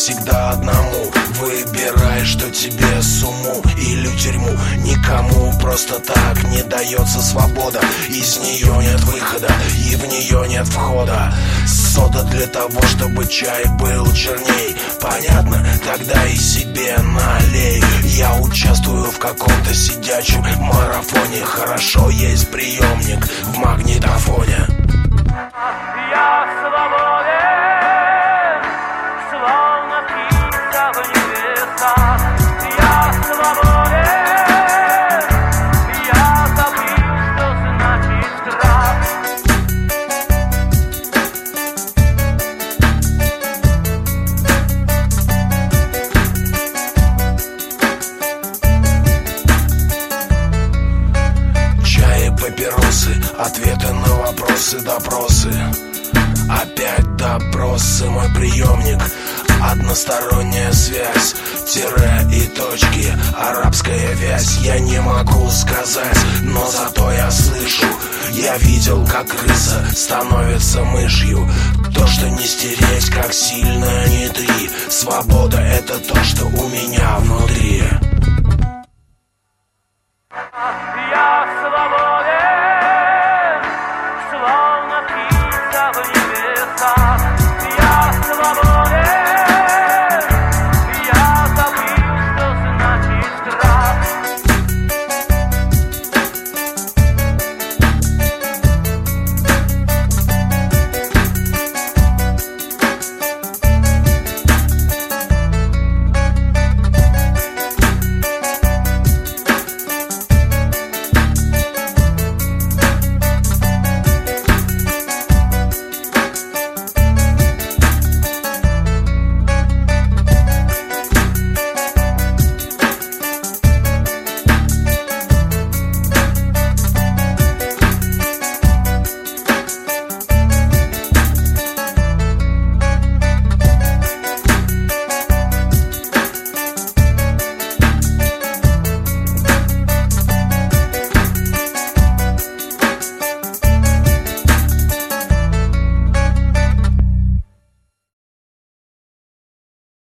всегда одному. Выбирай, что тебе сумму или тюрьму. Никому просто так не дается свобода. Из нее нет выхода и в нее нет входа. Сода для того, чтобы чай был черней. Понятно? Тогда и себе налей. Я участвую в каком-то сидячем марафоне. Хорошо, есть приемник в магнитофоне. Я свободен, словно птица в небесах. Я свободен, я забыл, что значит страх. Чай и папиросы, ответы на вопросы, допросы. Опять допросы, мой приемник. Односторонняя связь, тире и точки, арабская вязь. Я не могу сказать, но зато я слышу. Я видел, как крыса становится мышью. То, что не стереть, как сильно не три. Свобода — это то, что у меня внутри.